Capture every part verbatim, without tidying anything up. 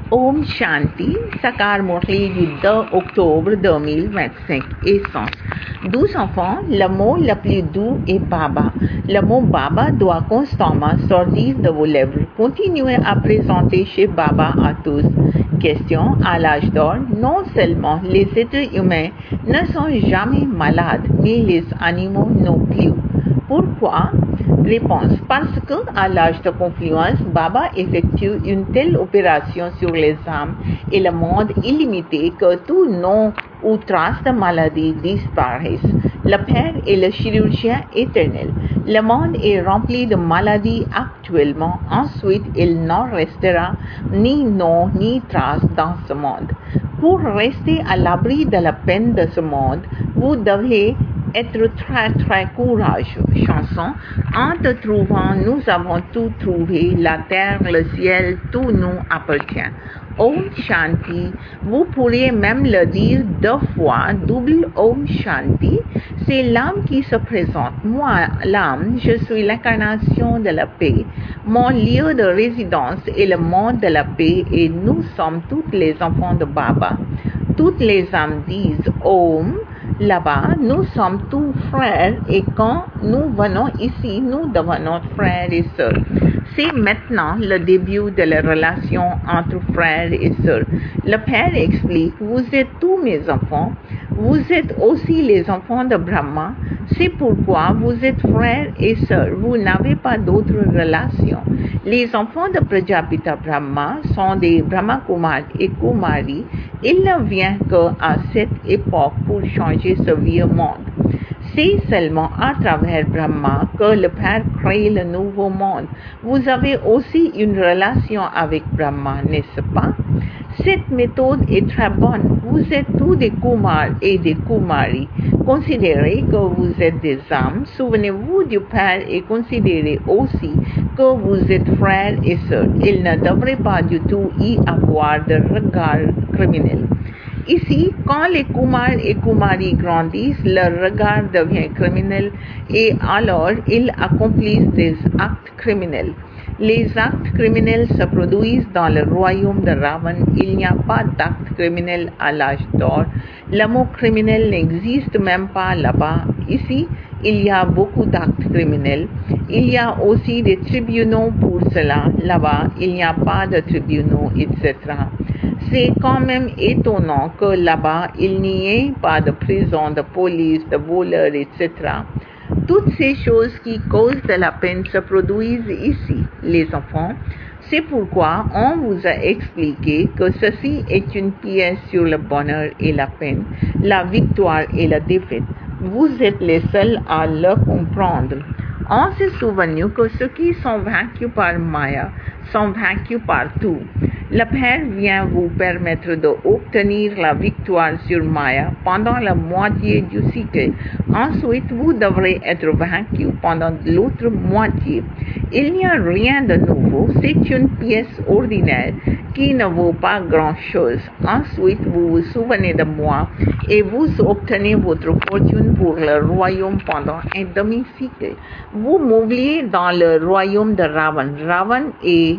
Om Shanti, Sakar Morli du deux octobre deux mille vingt-cinq. Essence. Douze enfants, le mot le plus doux est Baba. Le mot Baba doit constamment sortir de vos lèvres. Continuez à présenter chez Baba à tous. Question. À l'âge d'or, non seulement les êtres humains ne sont jamais malades, mais les animaux non plus. Pourquoi? Réponse. Parce que à l'âge de confluence, Baba effectue une telle opération sur les âmes et le monde illimité que tout nom ou trace de maladie disparaissent. Le Père est le chirurgien éternel. Le monde est rempli de maladies actuellement. Ensuite, il n'en restera ni nom ni trace dans ce monde. Pour rester à l'abri de la peine de ce monde, vous devez être très très courageux. Chanson. En te trouvant, nous avons tout trouvé. La terre, le ciel, tout nous appartient. Om Shanti. Vous pourriez même le dire deux fois, double Om Shanti. C'est l'âme qui se présente. Moi, l'âme, je suis l'incarnation de la paix. Mon lieu de résidence est le monde de la paix et nous sommes tous les enfants de Baba. Toutes les âmes disent Om. Là-bas, nous sommes tous frères et quand nous venons ici, nous devenons frères et sœurs. C'est maintenant le début de la relation entre frères et sœurs. Le Père explique, vous êtes tous mes enfants, vous êtes aussi les enfants de Brahma, c'est pourquoi vous êtes frères et sœurs, vous n'avez pas d'autre relation. Les enfants de Prajapita Brahma sont des Brahma Kumar et Kumari, il ne vient qu'à cette époque pour changer ce vieux monde. C'est seulement à travers Brahma que le Père crée le nouveau monde. Vous avez aussi une relation avec Brahma, n'est-ce pas? Cette méthode est très bonne. Vous êtes tous des Kumars et des Kumari. Considérez que vous êtes des âmes. Souvenez-vous du Père et considérez aussi que vous êtes frères et sœurs. Il ne devrait pas du tout y avoir de regard criminel. Ici, quand les Kumars et Kumari grandissent, leur regard devient criminel et alors ils accomplissent des actes criminels. Les actes criminels se produisent dans le royaume de Ravan. Il n'y a pas d'acte criminel à l'âge d'or. Le mot criminel n'existe même pas là-bas. Ici, il y a beaucoup d'actes criminels. Il y a aussi des tribunaux pour cela. Là-bas, il n'y a pas de tribunaux, et cetera. C'est quand même étonnant que là-bas, il n'y ait pas de prison, de police, de voleurs, et cetera. Toutes ces choses qui causent de la peine se produisent ici, les enfants. C'est pourquoi on vous a expliqué que ceci est une pièce sur le bonheur et la peine, la victoire et la défaite. Vous êtes les seuls à le comprendre. On s'est souvenu que ceux qui sont vaincus par Maya sont vaincus par tout. Le Père vient vous permettre d'obtenir la victoire sur Maya pendant la moitié du cycle. Ensuite, vous devrez être vaincu pendant l'autre moitié. Il n'y a rien de nouveau. C'est une pièce ordinaire qui ne vaut pas grand-chose. Ensuite, vous vous souvenez de moi et vous obtenez votre fortune pour le royaume pendant un demi-cycle. Vous m'oubliez dans le royaume de Ravan. Ravan est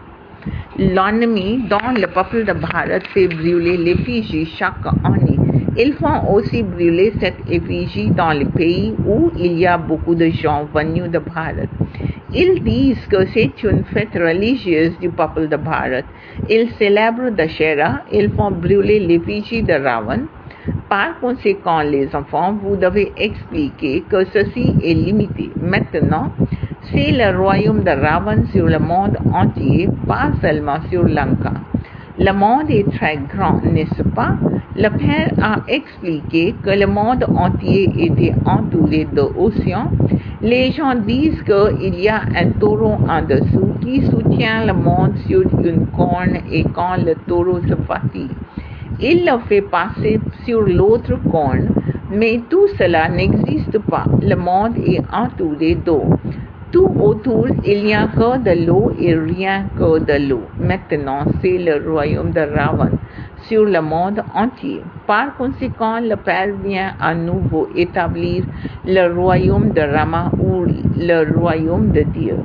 l'ennemi dont le peuple de Bharat fait brûler l'effigie chaque année. Ils font aussi brûler cette effigie dans les pays où il y a beaucoup de gens venus de Bharat. Ils disent que c'est une fête religieuse du peuple de Bharat. Ils célèbrent Dashera, ils font brûler l'effigie de Ravan. Par conséquent, les enfants, vous devez expliquer que ceci est limité. Maintenant, c'est le royaume de Ravan sur le monde entier, pas seulement sur Lanka. Le monde est très grand, n'est-ce pas? Le Père a expliqué que le monde entier était entouré d'océans. Les gens disent qu'il y a un taureau en dessous qui soutient le monde sur une corne et quand le taureau se fatigue, il le fait passer sur l'autre corne. Mais tout cela n'existe pas. Le monde est entouré d'eau. Tout autour, il n'y a que de l'eau et rien que de l'eau. Maintenant, c'est le royaume de Ravan sur le monde entier. Par conséquent, le Père vient à nouveau établir le royaume de Rama ou le royaume de Dieu.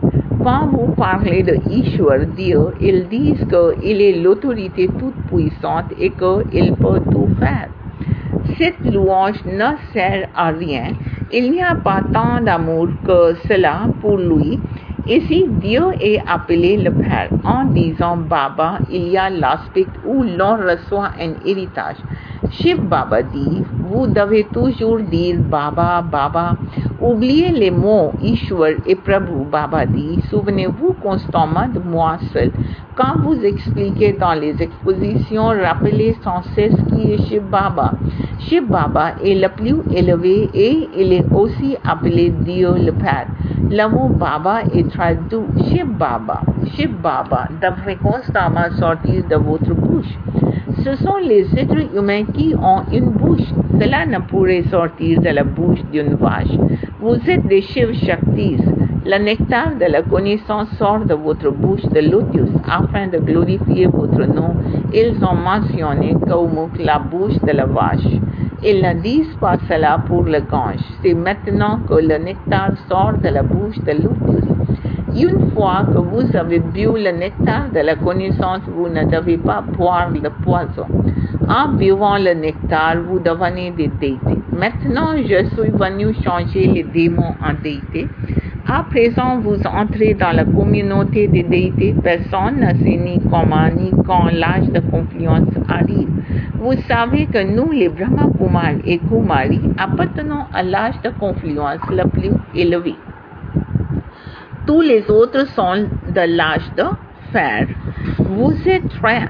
Quand vous parlez de Ishwar, Dieu, ils disent qu'il est l'autorité toute puissante et qu'il peut tout faire. Cette louange ne sert à rien. Il n'y a pas tant d'amour que cela pour lui. Ici, Dieu est appelé le Père. En disant Baba, il y a l'aspect où l'on reçoit un héritage. Shiv Baba dit, vous devez toujours dire Baba, Baba. Oubliez les mots Ishwar et Prabhu. Baba dit, souvenez-vous constamment de moi seul. Quand vous expliquez dans les expositions, rappelez sans cesse qui est Shiv Baba. Shiv Baba est le plus élevé et il est aussi appelé Dieu le Père. Le mot Baba est traduit Shiv Baba. Shiv Baba devrait constamment sortir de votre bouche. Ce sont les êtres humains qui ont une bouche. Cela ne pourrait sortir de la bouche d'une vache. Vous êtes des Shiv Shaktis. Le nectar de la connaissance sort de votre bouche de lotus afin de glorifier votre nom. Ils ont mentionné Kaumuk, la bouche de la vache. Ils ne disent pas cela pour le gange. C'est maintenant que le nectar sort de la bouche de lotus. Une fois que vous avez bu le nectar de la connaissance, vous ne devez pas boire le poison. En buvant le nectar, vous devenez des déités. Maintenant, je suis venu changer les démons en déités. À présent, vous entrez dans la communauté des déités. Personne ne sait ni comment ni quand l'âge de confluence arrive. Vous savez que nous, les Brahma Kumar et Kumari, appartenons à l'âge de confluence le plus élevé. Tous les autres sont de l'âge de fer. Vous êtes très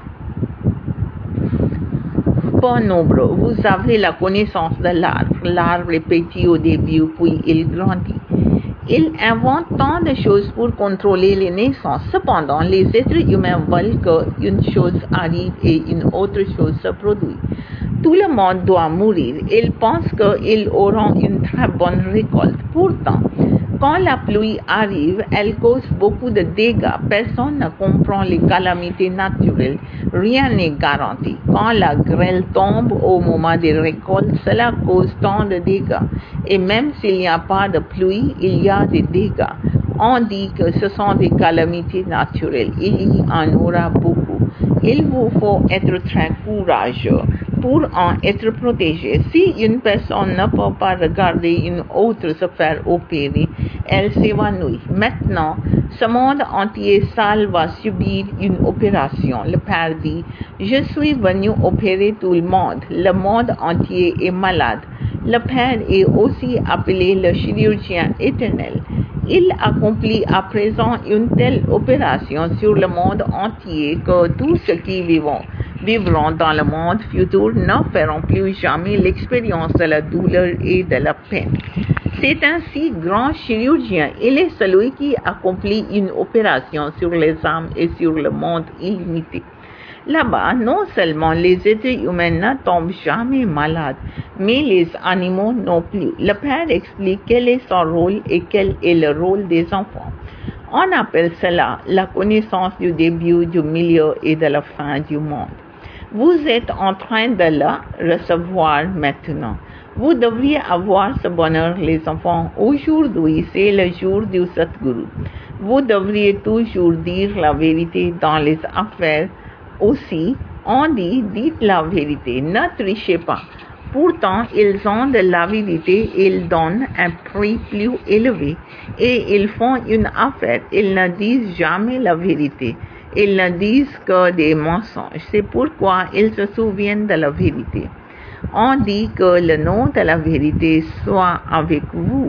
peu nombreux. Vous avez la connaissance de l'arbre. L'arbre est petit au début, puis il grandit. Il invente tant de choses pour contrôler les naissances. Cependant, les êtres humains veulent qu'une chose arrive et une autre chose se produise. Tout le monde doit mourir. Ils pensent qu'ils auront une très bonne récolte. Pourtant, quand la pluie arrive, elle cause beaucoup de dégâts. Personne ne comprend les calamités naturelles. Rien n'est garanti. Quand la grêle tombe au moment des récoltes, cela cause tant de dégâts. Et même s'il n'y a pas de pluie, il y a des dégâts. On dit que ce sont des calamités naturelles. Il y en aura beaucoup. Il vous faut être très courageux pour en être protégé. Si une personne ne peut pas regarder une autre se faire opérer, elle s'évanouit. Maintenant, ce monde entier sale va subir une opération. Le Père dit, je suis venu opérer tout le monde. Le monde entier est malade. Le Père est aussi appelé le chirurgien éternel. Il accomplit à présent une telle opération sur le monde entier que tous ceux qui vivront, vivront dans le monde futur ne feront plus jamais l'expérience de la douleur et de la peine. C'est un si grand chirurgien. Il est celui qui accomplit une opération sur les âmes et sur le monde illimité. Là-bas, non seulement les êtres humains ne tombent jamais malades, mais les animaux non plus. Le Père explique quel est son rôle et quel est le rôle des enfants. On appelle cela la connaissance du début, du milieu et de la fin du monde. Vous êtes en train de la recevoir maintenant. Vous devriez avoir ce bonheur, les enfants. Aujourd'hui, c'est le jour du Satguru. Vous devriez toujours dire la vérité dans les affaires. Aussi, on dit, dites la vérité, ne trichez pas. Pourtant, ils ont de l'avidité, ils donnent un prix plus élevé et ils font une affaire. Ils ne disent jamais la vérité. Ils ne disent que des mensonges. C'est pourquoi ils se souviennent de la vérité. On dit que le nom de la vérité soit avec vous.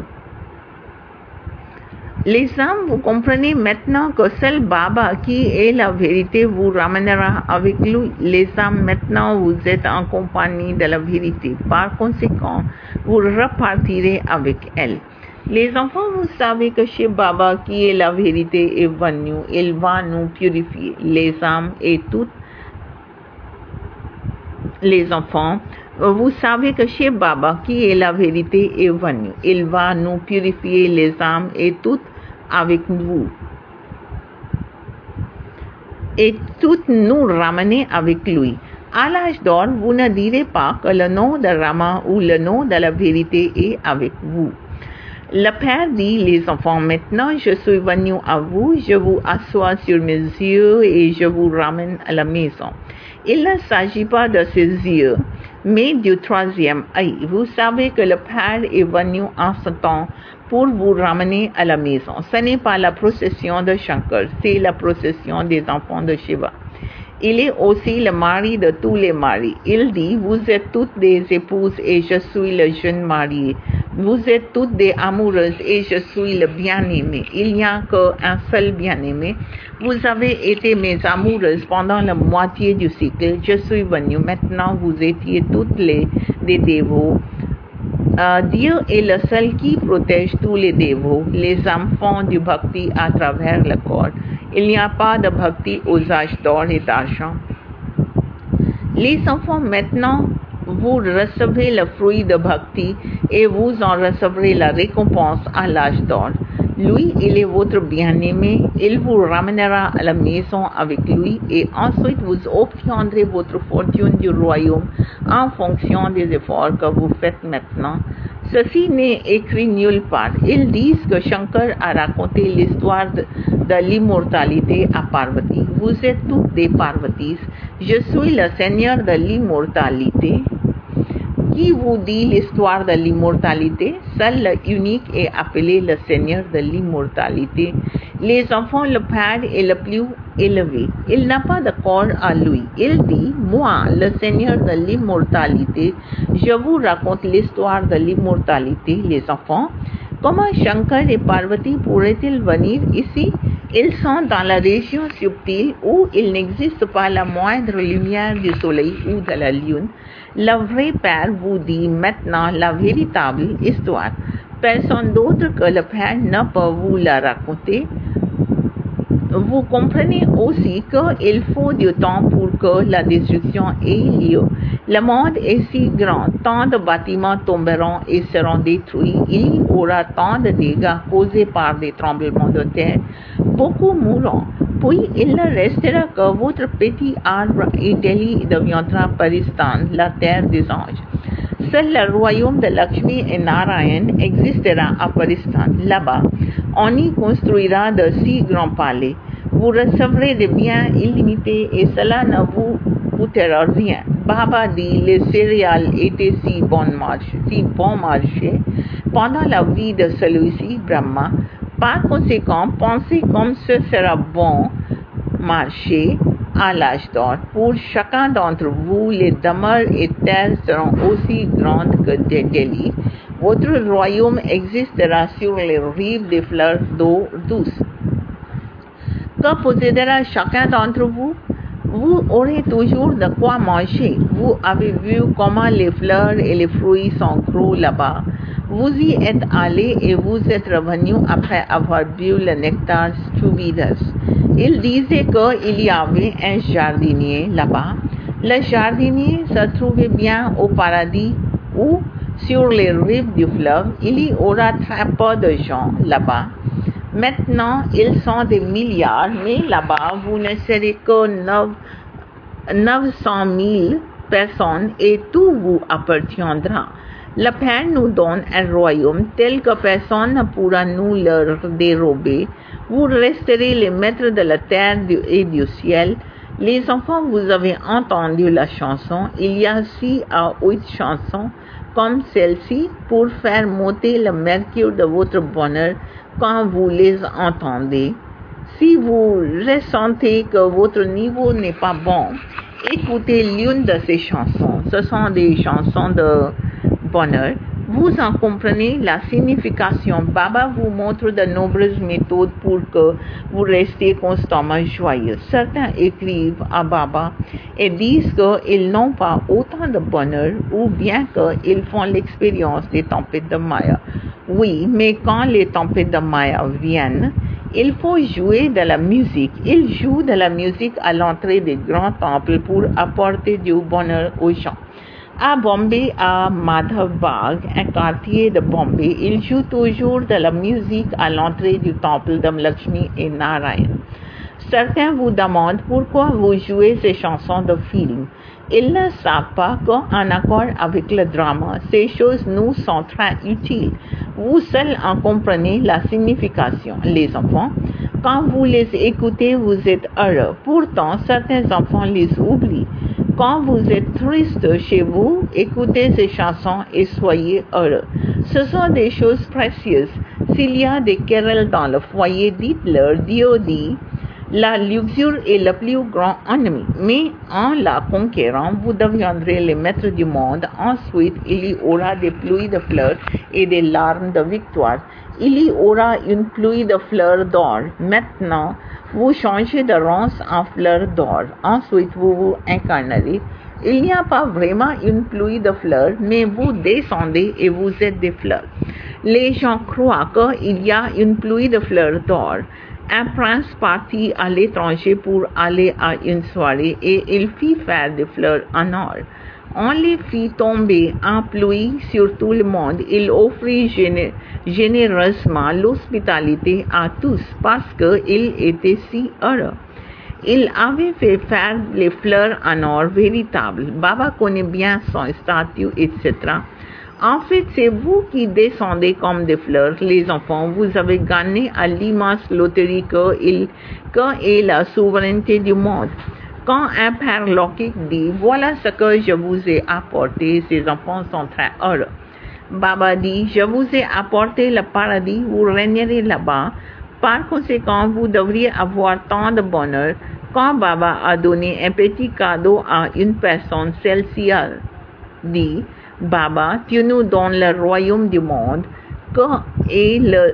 Les âmes, vous comprenez maintenant que seul Baba, qui est la vérité, vous ramènera avec lui. Les âmes, maintenant, vous êtes en compagnie de la vérité. Par conséquent, vous repartirez avec elle. Les enfants, vous savez que chez Baba, qui est la vérité, est venu. Il va nous purifier, les âmes et toutes les enfants. Vous savez que chez Baba, qui est la vérité, est venu. Il va nous purifier, les âmes et toutes avec vous. Et toutes nous ramener avec lui. À l'âge d'or, vous ne direz pas que le nom de Rama ou le nom de la vérité est avec vous. Le père dit, les enfants, maintenant je suis venu à vous, je vous assois sur mes yeux et je vous ramène à la maison. Il ne s'agit pas de ses yeux, mais du troisième œil. Vous savez que le Père est venu en ce temps pour vous ramener à la maison. Ce n'est pas la procession de Shankar, c'est la procession des enfants de Shiva. Il est aussi le mari de tous les maris. Il dit, vous êtes toutes des épouses et je suis le jeune marié. Vous êtes toutes des amoureuses et je suis le bien-aimé. Il n'y a qu'un seul bien-aimé. Vous avez été mes amoureuses pendant la moitié du cycle. Je suis venu. Maintenant, vous étiez toutes les des dévots. Euh, Dieu est le seul qui protège tous les dévots, les enfants du bhakti à travers le corps. Il n'y a pas de bhakti aux âges d'or et d'argent. Les enfants, maintenant, vous recevez le fruit de bhakti et vous en recevrez la récompense à l'âge d'or. Lui, il est votre bien-aimé, il vous ramènera à la maison avec lui et ensuite vous obtiendrez votre fortune du royaume en fonction des efforts que vous faites maintenant. Ceci n'est écrit nulle part. Ils disent que Shankar a raconté l'histoire de, de l'immortalité à Parvati. Vous êtes toutes des Parvatis. Je suis le Seigneur de l'immortalité. Qui vous dit l'histoire de l'immortalité? Seul l'unique est appelé le Seigneur de l'immortalité. Les enfants, le Père est le plus élevé. Il n'a pas de corps à lui. Il dit, moi, le Seigneur de l'immortalité, je vous raconte l'histoire de l'immortalité, les enfants. Comment Shankar et Parvati pourraient-ils venir ici? Ils sont dans la région subtile où il n'existe pas la moindre lumière du soleil ou de la lune. Le vrai Père vous dit maintenant la véritable histoire. Personne d'autre que le Père ne peut vous la raconter. Vous comprenez aussi qu'il faut du temps pour que la destruction ait lieu. Le monde est si grand, tant de bâtiments tomberont et seront détruits. Il y aura tant de dégâts causés par des tremblements de terre. Beaucoup mourront. Puis il ne restera que votre petit arbre et Delhi deviendra Paristan, la terre des anges. Seul le royaume de Lakshmi et Narayan existera à Paristan. Là-bas, on y construira de si grands palais. Vous recevrez des biens illimités et cela ne vous coûtera rien. Baba dit les céréales étaient si bon marché, si bon marché pendant la vie de celui-ci, Brahma. Par conséquent, pensez comme ce sera bon marché à l'âge d'or. Pour chacun d'entre vous, les demeures et terres seront aussi grandes que Delhi. Votre royaume existera sur les rives des fleurs d'eau douce. Que possédera chacun d'entre vous? Vous aurez toujours de quoi manger. Vous avez vu comment les fleurs et les fruits sont gros là-bas. Vous y êtes allé et vous êtes revenu après avoir bu le nectar Chubidas. Il disait qu'il y avait un jardinier là-bas. Le jardinier se trouvait bien au paradis ou sur les rives du fleuve. Il y aura très peu de gens là-bas. Maintenant, ils sont des milliards, mais là-bas, vous ne serez que neuf cent mille personnes et tout vous appartiendra. Le Père nous donne un royaume tel que personne ne pourra nous le dérober. Vous resterez les maîtres de la terre et du ciel. Les enfants, vous avez entendu la chanson. Il y a six à huit chansons comme celle-ci pour faire monter le mercure de votre bonheur quand vous les entendez. Si vous ressentez que votre niveau n'est pas bon, écoutez l'une de ces chansons. Ce sont des chansons de bonheur. Vous en comprenez la signification. Baba vous montre de nombreuses méthodes pour que vous restiez constamment joyeux. Certains écrivent à Baba et disent qu'ils n'ont pas autant de bonheur ou bien qu'ils font l'expérience des tempêtes de Maya. Oui, mais quand les tempêtes de Maya viennent, il faut jouer de la musique. Ils jouent de la musique à l'entrée des grands temples pour apporter du bonheur aux gens. À Bombay, à Madhav Bagh, un quartier de Bombay, ils jouent toujours de la musique à l'entrée du temple de Lakshmi et Narayan. Certains vous demandent pourquoi vous jouez ces chansons de film. Ils ne savent pas qu'en accord avec le drama, ces choses nous sont très utiles. Vous seuls en comprenez la signification. Les enfants, quand vous les écoutez, vous êtes heureux. Pourtant, certains enfants les oublient. Quand vous êtes triste chez vous, écoutez ces chansons et soyez heureux. Ce sont des choses précieuses. S'il y a des querelles dans le foyer, dites-leur, Dieu dit, la luxure est le plus grand ennemi, mais en la conquérant, vous deviendrez les maîtres du monde. Ensuite, il y aura des pluies de fleurs et des larmes de victoire. Il y aura une pluie de fleurs d'or. Maintenant, vous changez de ronces en fleurs d'or. Ensuite, vous vous incarnerez. Il n'y a pas vraiment une pluie de fleurs, mais vous descendez et vous êtes des fleurs. Les gens croient qu'il y a une pluie de fleurs d'or. Un prince partit à l'étranger pour aller à une soirée et il fit faire des fleurs en or. On les fit tomber en pluie sur tout le monde. Il offrit géné- généreusement l'hospitalité à tous parce qu'il était si heureux. Il avait fait faire les fleurs en or véritables. Baba connaît bien son statut, et cetera. En fait, c'est vous qui descendez comme des fleurs, les enfants. Vous avez gagné à l'immense loterie qu'il est la souveraineté du monde. Quand un père lockique dit « Voilà ce que je vous ai apporté », ses enfants sont très heureux. Baba dit « Je vous ai apporté le paradis, vous régnerez là-bas. Par conséquent, vous devriez avoir tant de bonheur. » Quand Baba a donné un petit cadeau à une personne, celle-ci a dit « Baba, tu nous donnes le royaume du monde. Que est, le,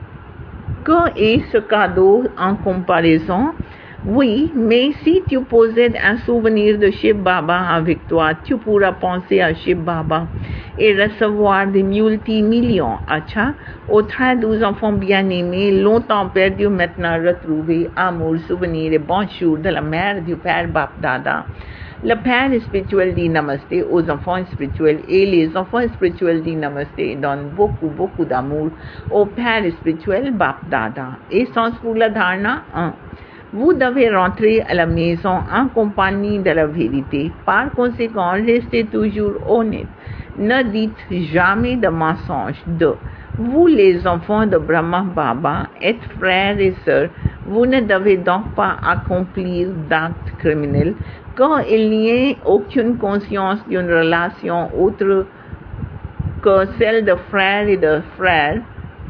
que est ce cadeau en comparaison? Oui, mais si tu possèdes un souvenir de Shiv Baba avec toi, tu pourras penser à Shiv Baba et recevoir des multimillions. Acha, aux très douze enfants bien-aimés, longtemps perdus, maintenant retrouvés, amour, souvenir et bonjour de la mère du père Bap Dada. Le père spirituel dit Namasté aux enfants spirituels et les enfants spirituels dit Namasté donnent beaucoup, beaucoup d'amour au père spirituel Bap Dada. Essence pour la dharna un. Vous devez rentrer à la maison en compagnie de la vérité. Par conséquent, restez toujours honnête. Ne dites jamais de mensonges. deux. Vous, les enfants de Brahma Baba, êtes frères et sœurs. Vous ne devez donc pas accomplir d'actes criminels. Quand il n'y ait aucune conscience d'une relation autre que celle de frères et de frères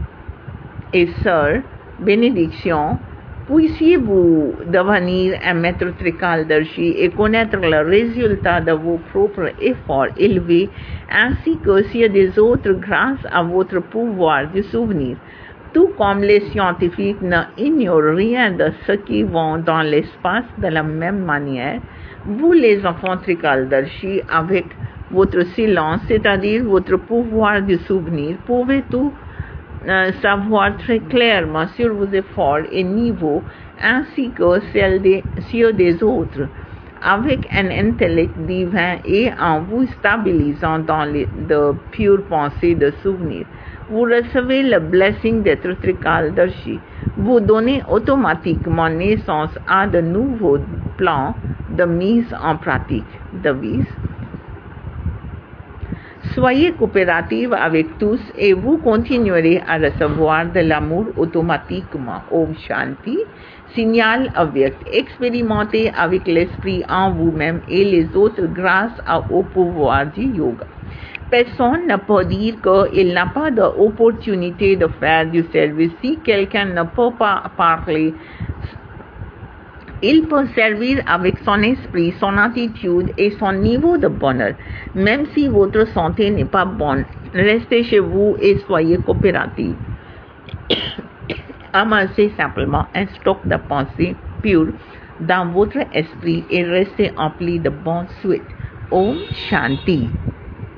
et sœurs, bénédiction, puissiez-vous devenir un maître trikaldarshi et connaître le résultat de vos propres efforts élevés, ainsi que ceux des autres grâce à votre pouvoir de souvenir. Tout comme les scientifiques n'ignorent rien de ce qui va dans l'espace de la même manière, vous les enfants trikaldarshi, avec votre silence, c'est-à-dire votre pouvoir de souvenir, pouvez tout Euh, savoir très clairement sur vos efforts et niveaux ainsi que celles des, ceux des autres, avec un intellect divin et en vous stabilisant dans les, de pures pensées de souvenirs. Vous recevez le blessing d'être Trikaldarshi. Vous donnez automatiquement naissance à de nouveaux plans de mise en pratique. Devise. Soyez coopérative avec tous et vous continuerez à recevoir de l'amour automatiquement. Om Shanti, signal avec. Expérimentez avec l'esprit en vous-même et les autres grâce au pouvoir du yoga. Personne ne peut dire qu'il n'a pas d'opportunité de faire du service. Si quelqu'un ne peut pas parler, il peut servir avec son esprit, son attitude et son niveau de bonheur. Même si votre santé n'est pas bonne, restez chez vous et soyez coopératifs. Amassez simplement un stock de pensée pure dans votre esprit et restez empli de bonnes suites. Om Shanti.